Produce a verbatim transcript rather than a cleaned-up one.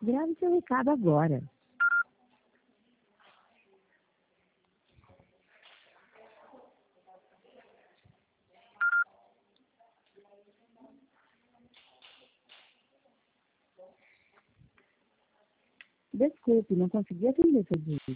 Grave seu recado agora. Desculpe, não consegui atender seu pedido.